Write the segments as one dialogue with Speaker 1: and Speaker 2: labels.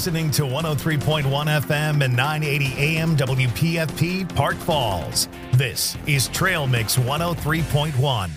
Speaker 1: listening to 103.1 FM and 980 AM WPFP Park Falls. This is Trail Mix 103.1.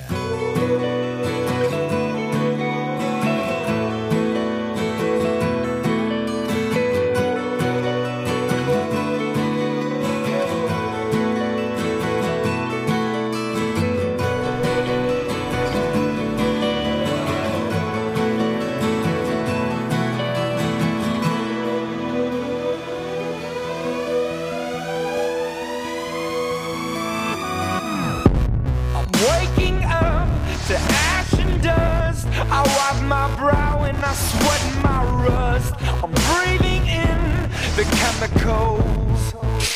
Speaker 2: Chemicals.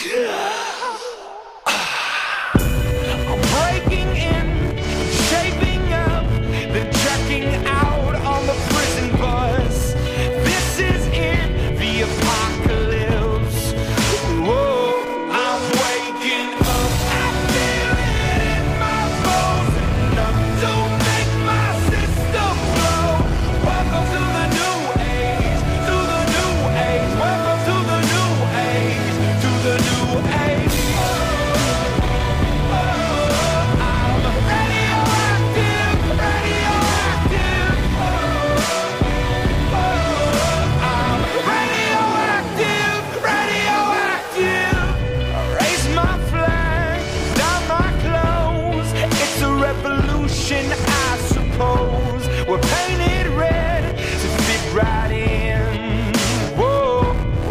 Speaker 2: I'm breaking in, shaping up, then checking out on the prison bus. This is it, the apocalypse. Whoa, I'm waking up, I feel it in my bones. Enough to make my system blow. Welcome to the new age, to the new age. Welcome to the new age, to the new age. I'm radioactive, radioactive. I'm radioactive, radioactive. Raise my flag, down my clothes. It's a revolution, I suppose. We're painted red to fit right in. Whoa.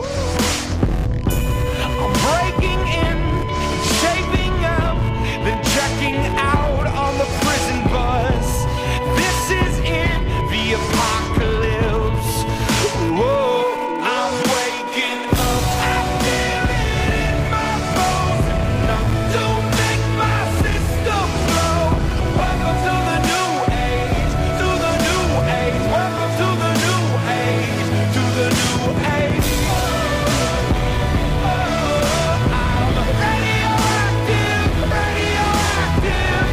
Speaker 2: I'm breaking in, shaping up, then checking out on the prison bus. This is it, the apocalypse. Whoa, I'm waking up, I feel it in my bones. Enough to make my system blow. Welcome to the new age, to the new age. Welcome to the new age, to the new age. I'm radioactive, radioactive.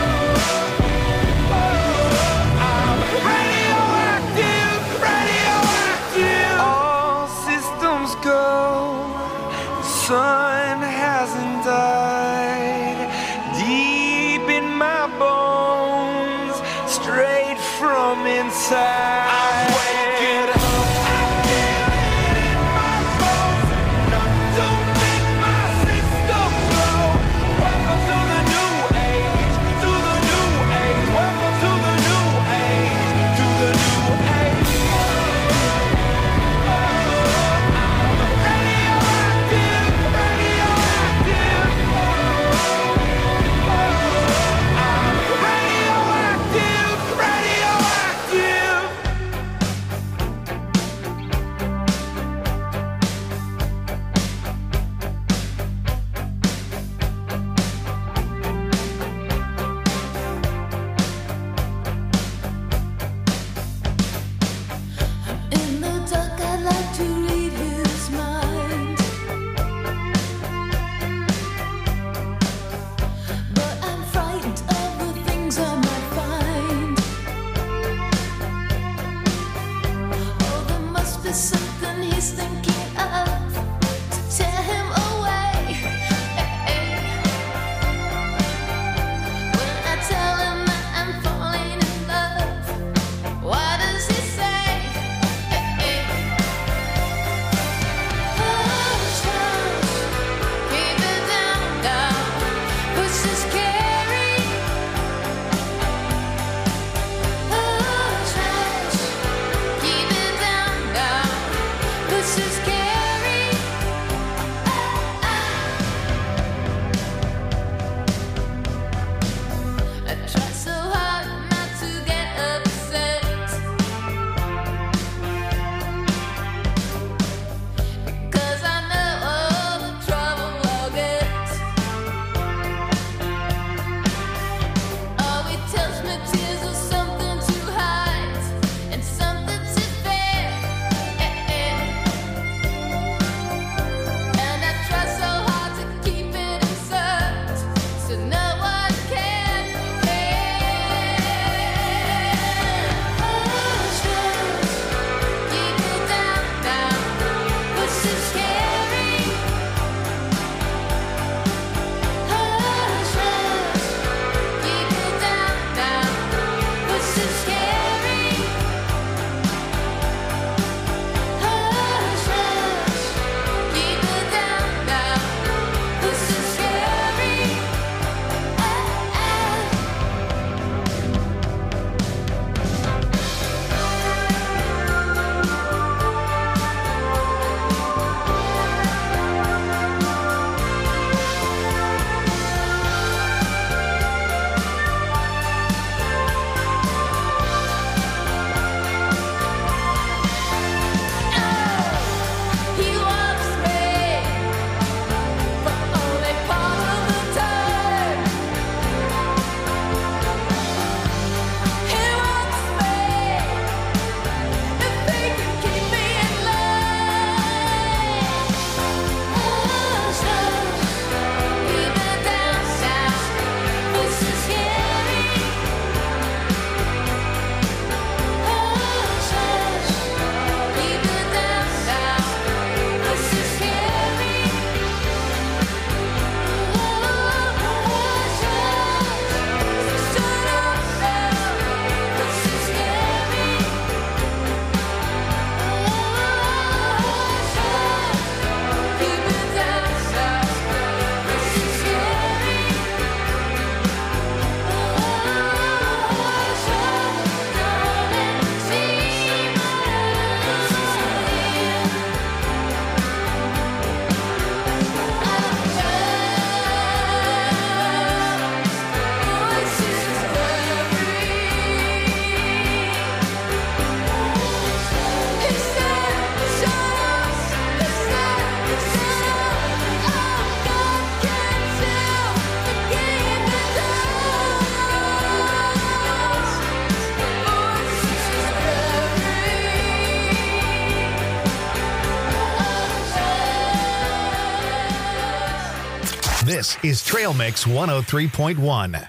Speaker 2: I'm radioactive, radioactive. All systems go. The sun hasn't died. Deep in my bones, straight from inside. I'm waking up. I feel it in my bones. Enough to make my system blow. Welcome to the new age, to the new age. Welcome to the new age, to the new age. I'm radioactive, radioactive. I'm radioactive, radioactive.
Speaker 1: This is Trail Mix 103.1.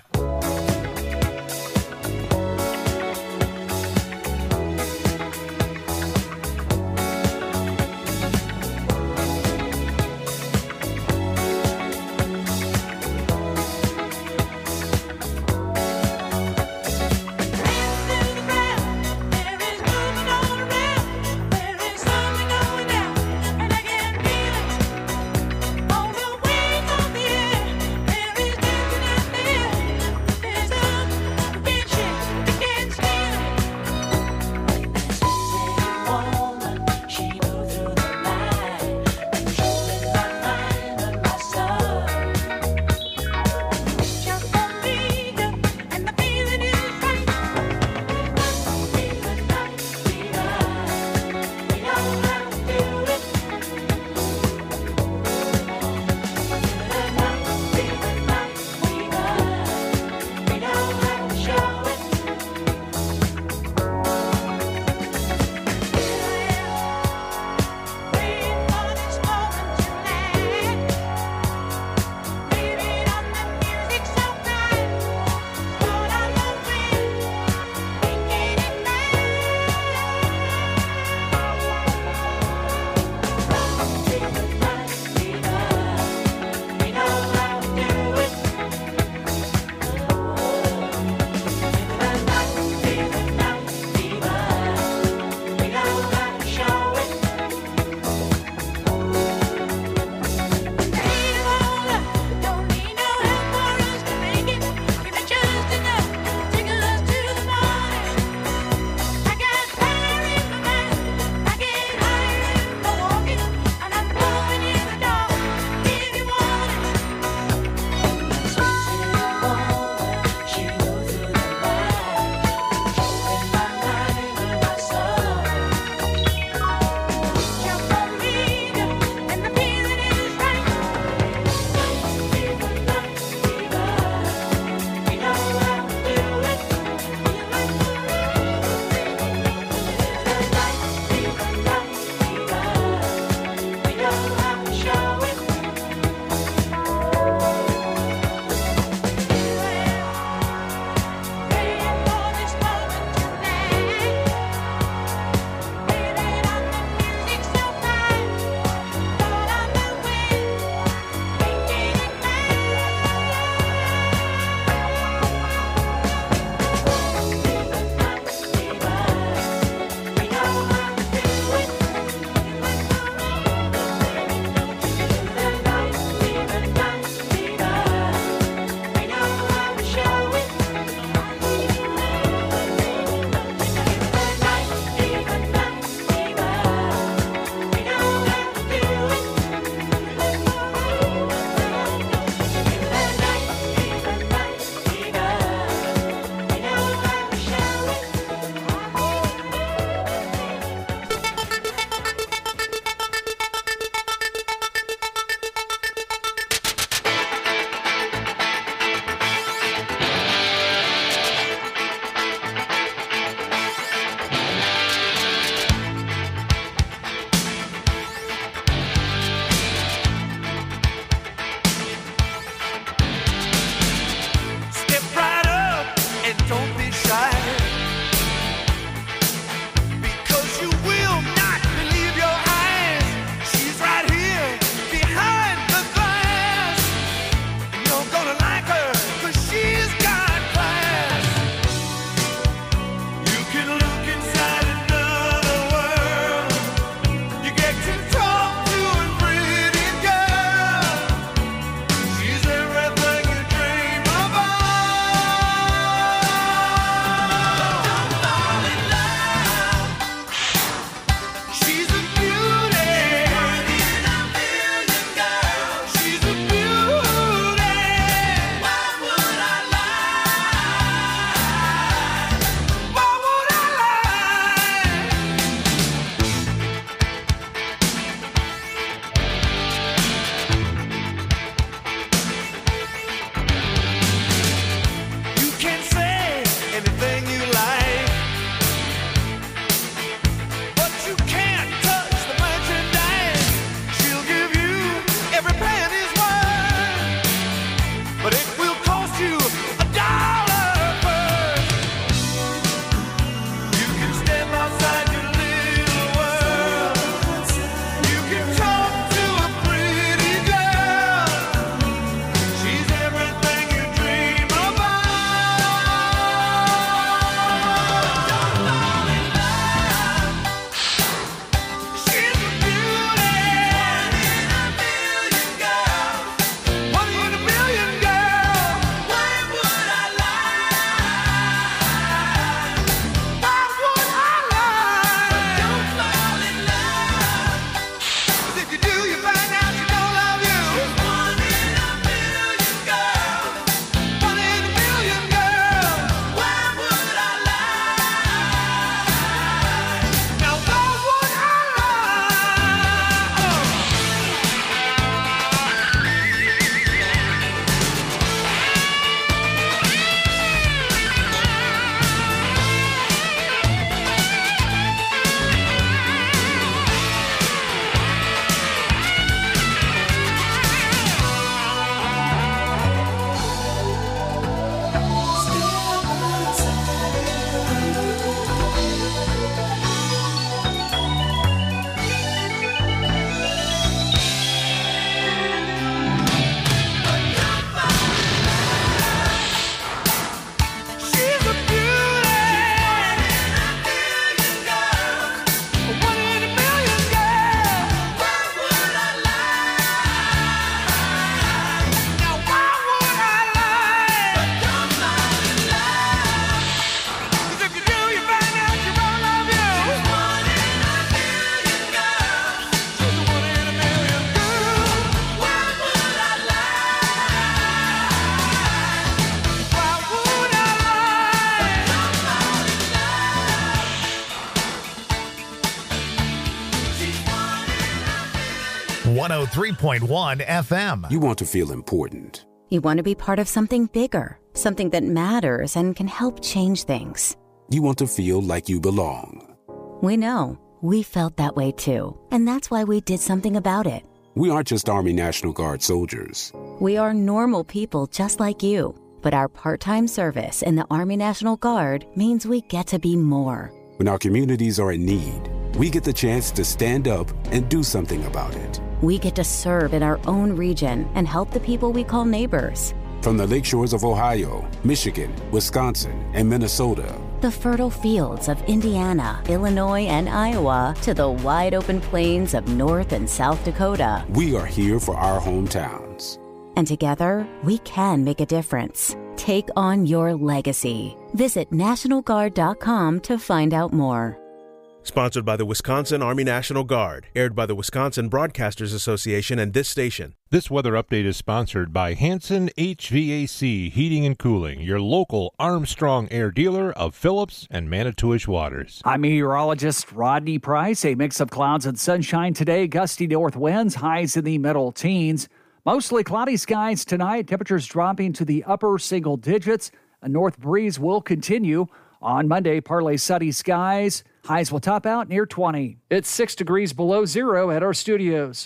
Speaker 1: 103.1 FM.
Speaker 3: You want to feel important.
Speaker 4: You want to be part of something bigger, something that matters and can help change things.
Speaker 3: You want to feel like you belong.
Speaker 4: We know. We felt that way too. And that's why we did something about it.
Speaker 3: We aren't just Army National Guard soldiers.
Speaker 4: We are normal people just like you. But our part-time service in the Army National Guard means we get to be more.
Speaker 3: When our communities are in need, we get the chance to stand up and do something about it.
Speaker 4: We get to serve in our own region and help the people we call neighbors.
Speaker 3: From the lakeshores of Ohio, Michigan, Wisconsin, and Minnesota.
Speaker 4: The fertile fields of Indiana, Illinois, and Iowa to the wide open plains of North and South Dakota.
Speaker 3: We are here for our hometowns.
Speaker 4: And together, we can make a difference. Take on your legacy. Visit NationalGuard.com to find out more.
Speaker 5: Sponsored by the Wisconsin Army National Guard. Aired by the Wisconsin Broadcasters Association and this station.
Speaker 6: This weather update is sponsored by Hanson HVAC Heating and Cooling, your local Armstrong Air dealer of Phillips and Manitowish Waters.
Speaker 7: I'm meteorologist Rodney Price. A mix of clouds and sunshine today. Gusty north winds, highs in the middle teens. Mostly cloudy skies tonight. Temperatures dropping to the upper single digits. A north breeze will continue. On Monday, partly sunny skies. Highs will top out near 20. It's 6 degrees below zero at our studios.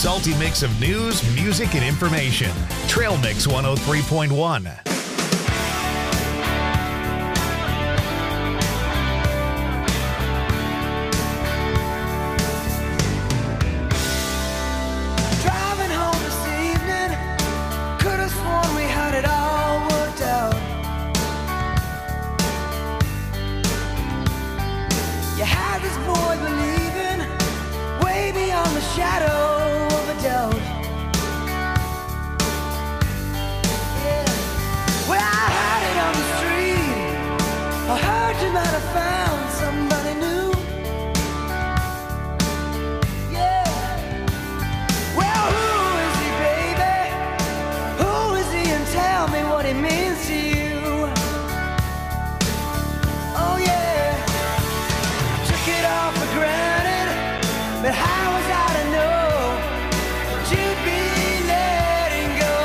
Speaker 1: salty mix of news, music, and information. Trail Mix 103.1.
Speaker 8: Shadow of a doubt. Yeah. Well, I heard it on the street. I heard you might have found somebody new. Yeah. Well, who is he, baby? Who is he? And tell me what he means to you. Oh yeah. I took it all for granted, but how was I to know that you'd be letting go?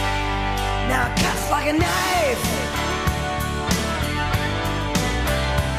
Speaker 8: Now it cuts like a knife.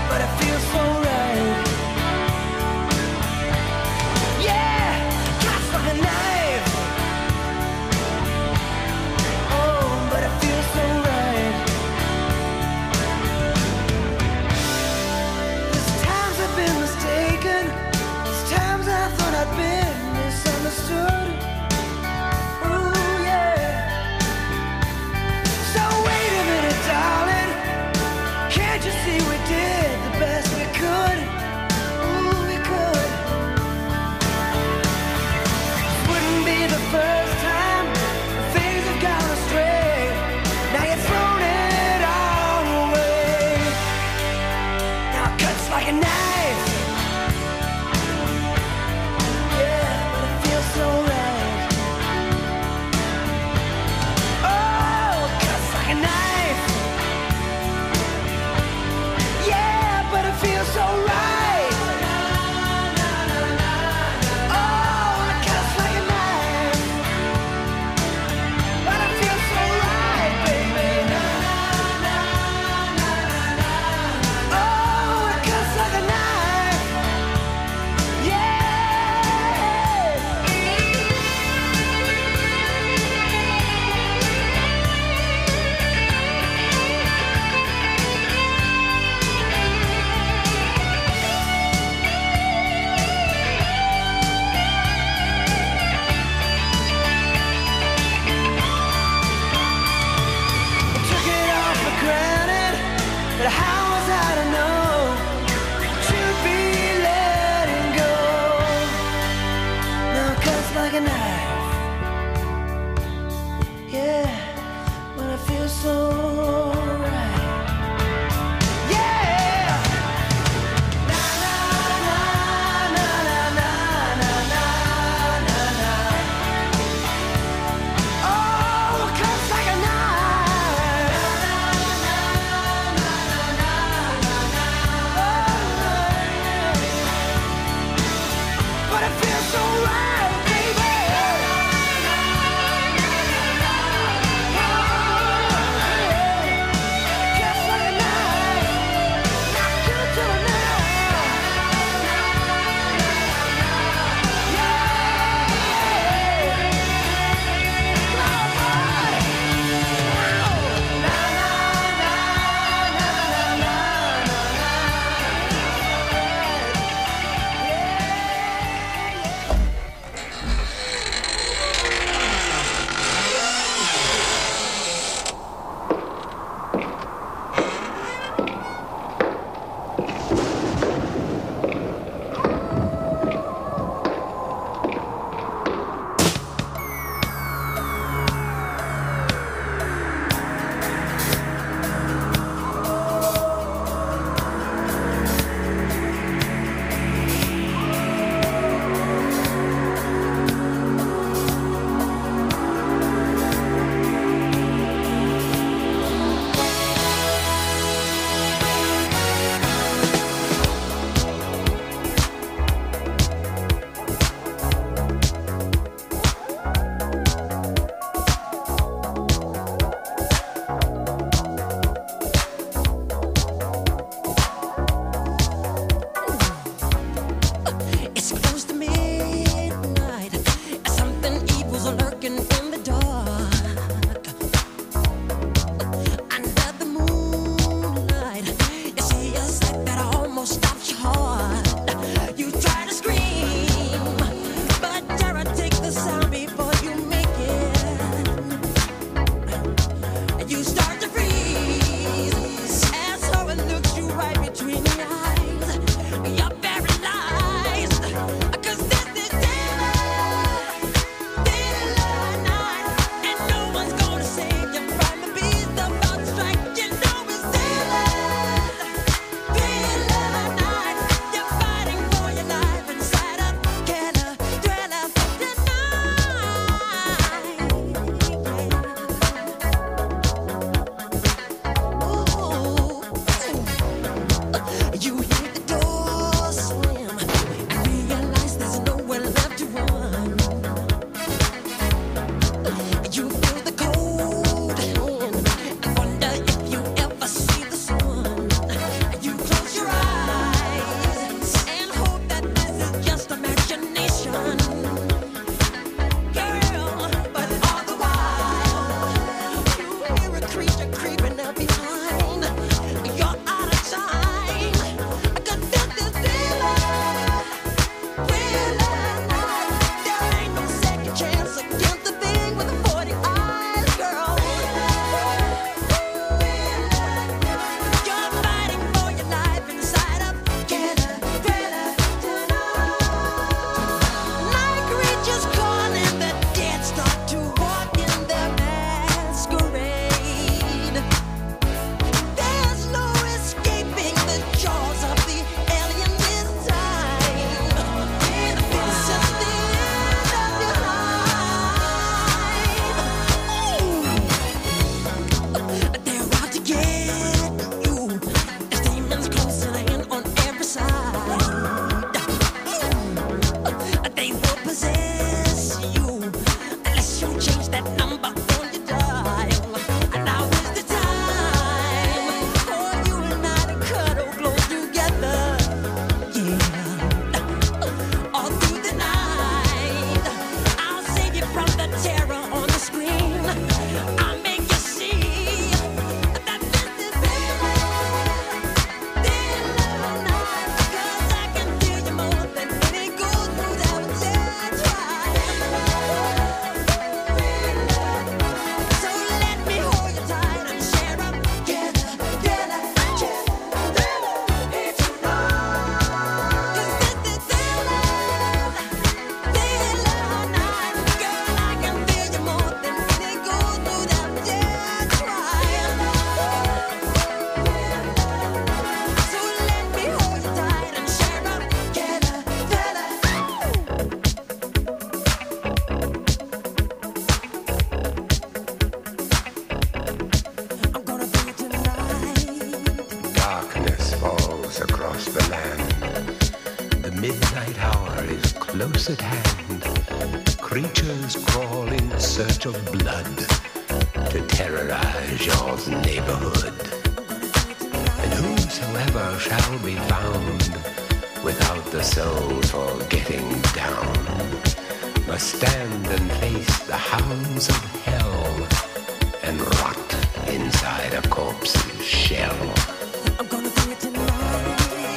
Speaker 9: echoes across the land. The midnight hour is close at hand. Creatures crawl in search of blood to terrorize your neighborhood. And whosoever shall be found without the soul for getting down must stand and face the hounds of hell and rot inside a corpse's shell.
Speaker 8: I'm gonna do it tonight.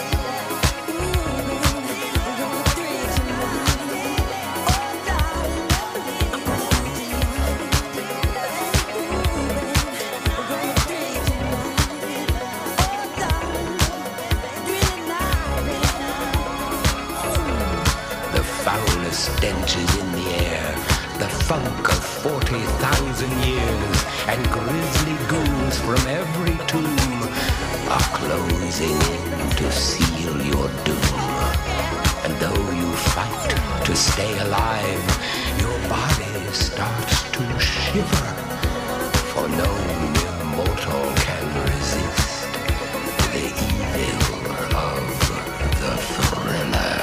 Speaker 9: The foulest stench is in the air, the funk of 40,000 years, and grisly ghouls from every tomb are closing in to seal your doom. And though you fight to stay alive, your body starts to shiver, for no mere mortal can resist the evil of the thriller.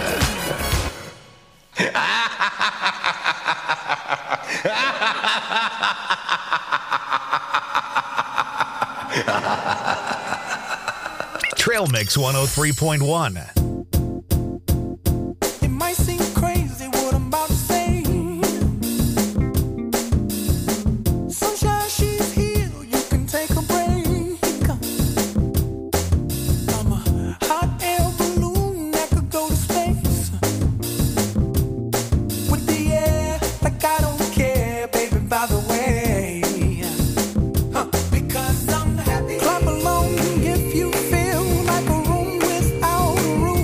Speaker 1: Trail Mix 103.1.
Speaker 8: It might seem crazy what I'm about to say. Sunshine, she's here, you can take a break. I'm a hot air balloon that could go to space. With the air, like I don't care, baby, by the way. Because I'm happy. Clap along if you feel like a room without a roof.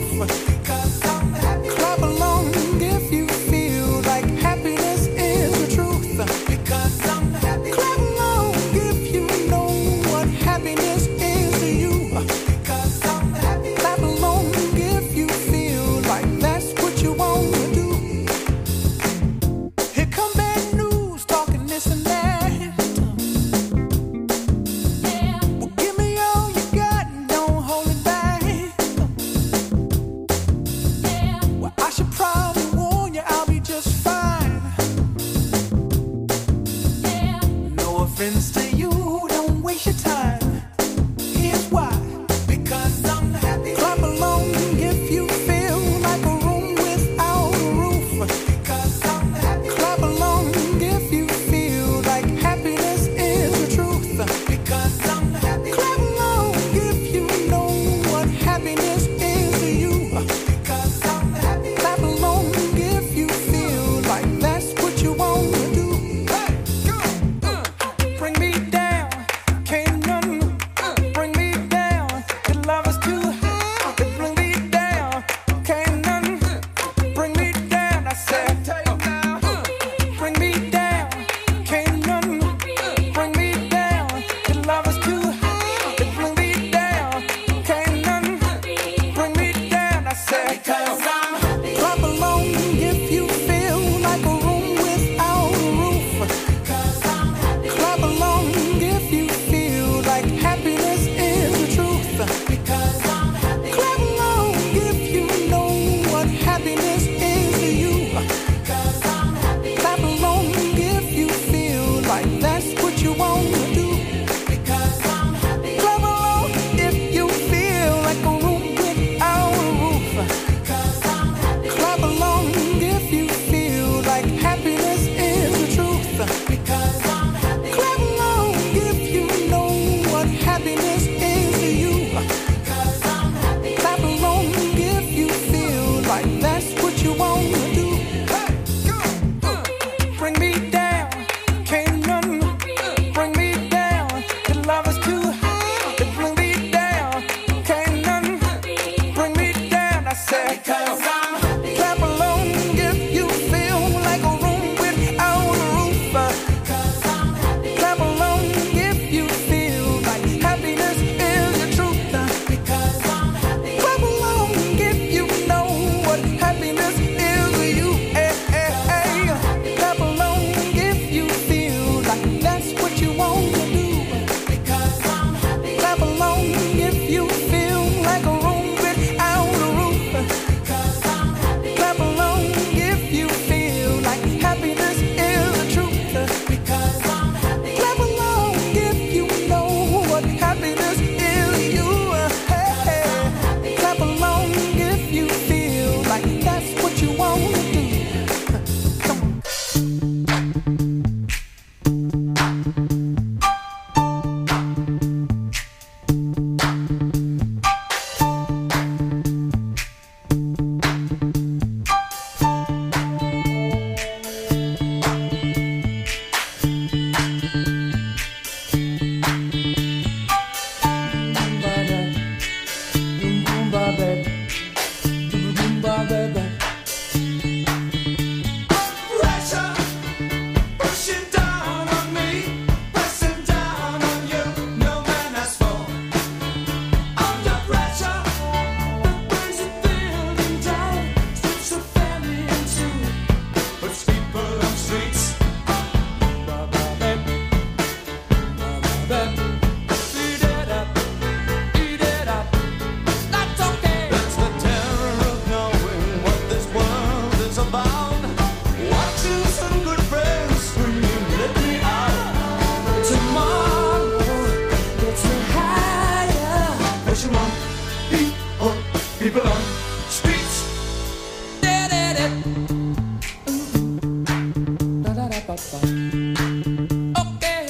Speaker 8: What you want? People on streets. Okay.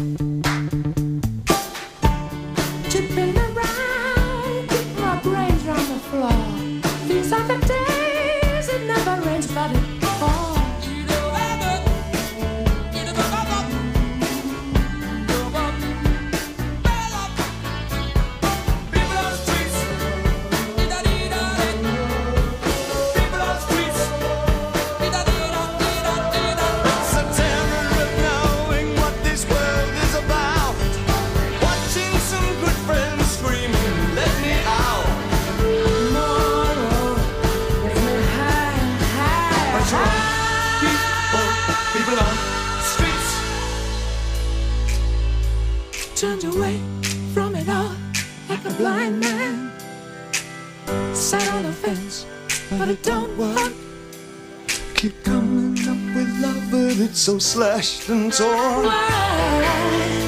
Speaker 8: Tipping around, keep my brains round the floor. These are the days it never rains, but it falls. Turned away from it all like a blind man. Sat on the fence, but it don't work. Keep coming up with love, but it's so slashed and torn. Why?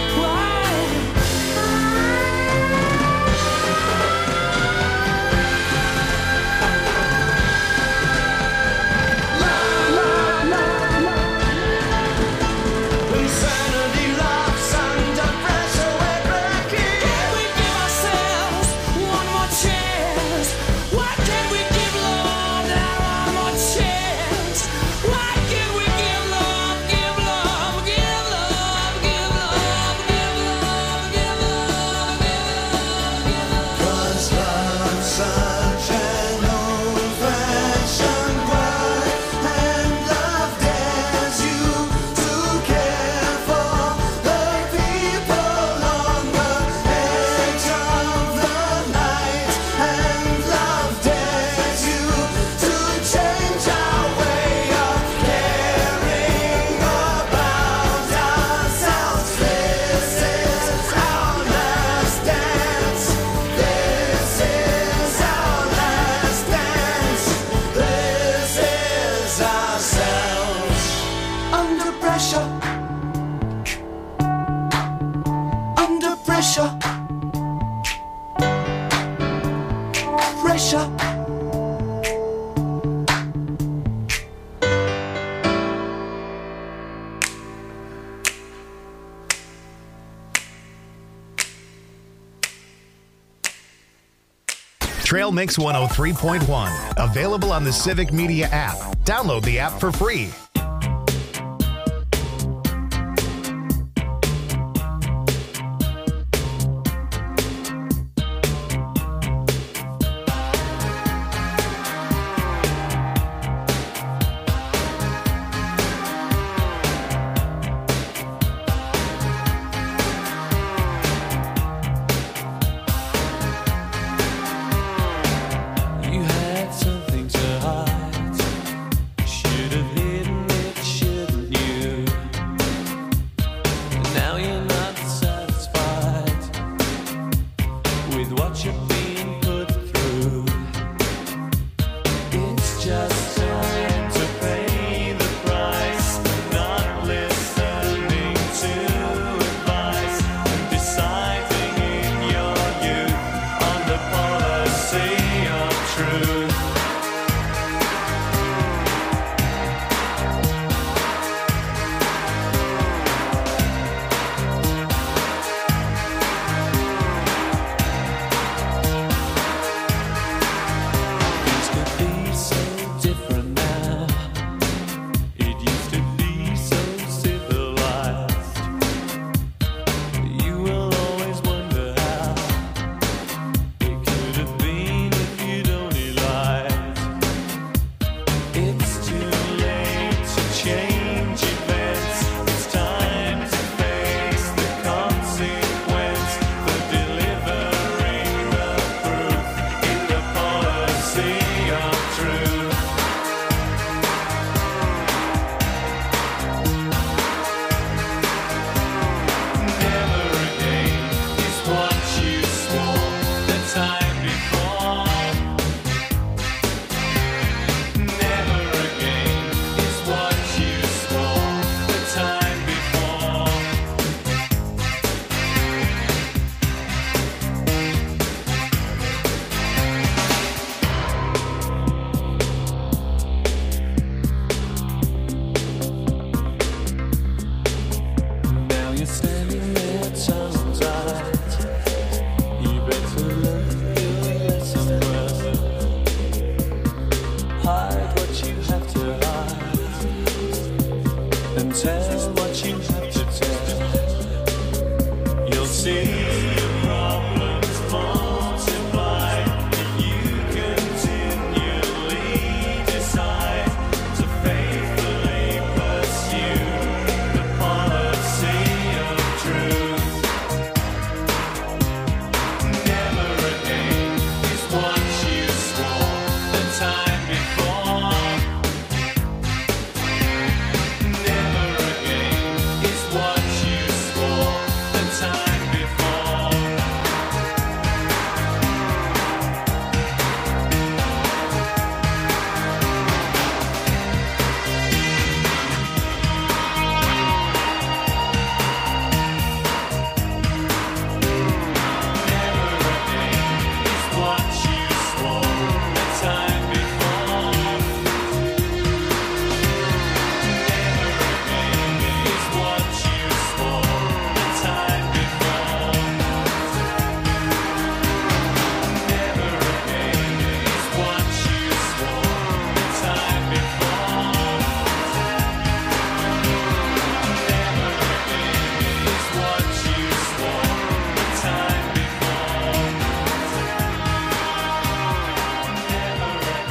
Speaker 1: Trail Mix 103.1. Available on the Civic Media app. Download the app for free.
Speaker 8: You had something to hide. Should have hidden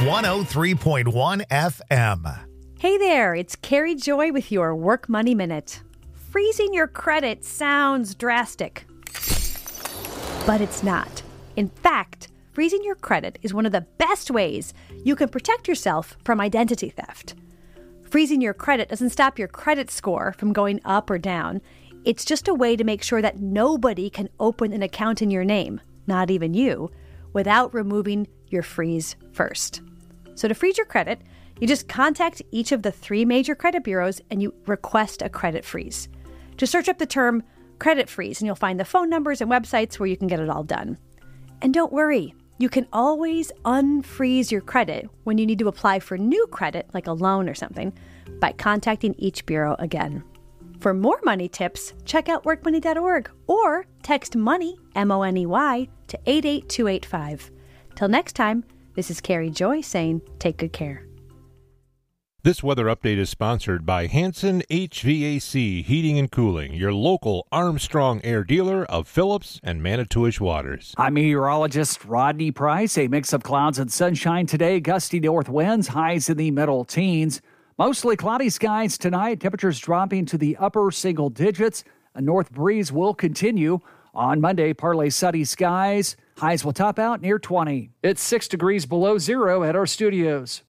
Speaker 1: 103.1 FM.
Speaker 10: Hey there, it's Carrie Joy with your Work Money Minute. Freezing your credit sounds drastic, but it's not. In fact, freezing your credit is one of the best ways you can protect yourself from identity theft. Freezing your credit doesn't stop your credit score from going up or down. It's just a way to make sure that nobody can open an account in your name, not even you, without removing your freeze first. So to freeze your credit, you just contact each of the 3 major credit bureaus and you request a credit freeze. Just search up the term credit freeze and you'll find the phone numbers and websites where you can get it all done. And don't worry, you can always unfreeze your credit when you need to apply for new credit, like a loan or something, by contacting each bureau again. For more money tips, check out workmoney.org or text MONEY, M-O-N-E-Y, to 88285. Till next time, this is Carrie Joy saying take good care.
Speaker 6: This weather update is sponsored by Hanson HVAC Heating and Cooling, your local Armstrong Air dealer of Phillips and Manitowish Waters.
Speaker 7: I'm meteorologist Rodney Price. A mix of clouds and sunshine today. Gusty north winds, highs in the middle teens. Mostly cloudy skies tonight. Temperatures dropping to the upper single digits. A north breeze will continue. On Monday, partly sunny skies. Highs will top out near 20. It's 6 degrees below zero at our studios.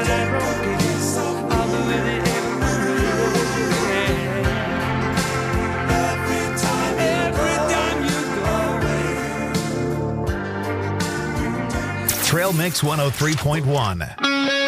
Speaker 2: but I don't give it. I'll be with it
Speaker 1: Trail Mix 103.1.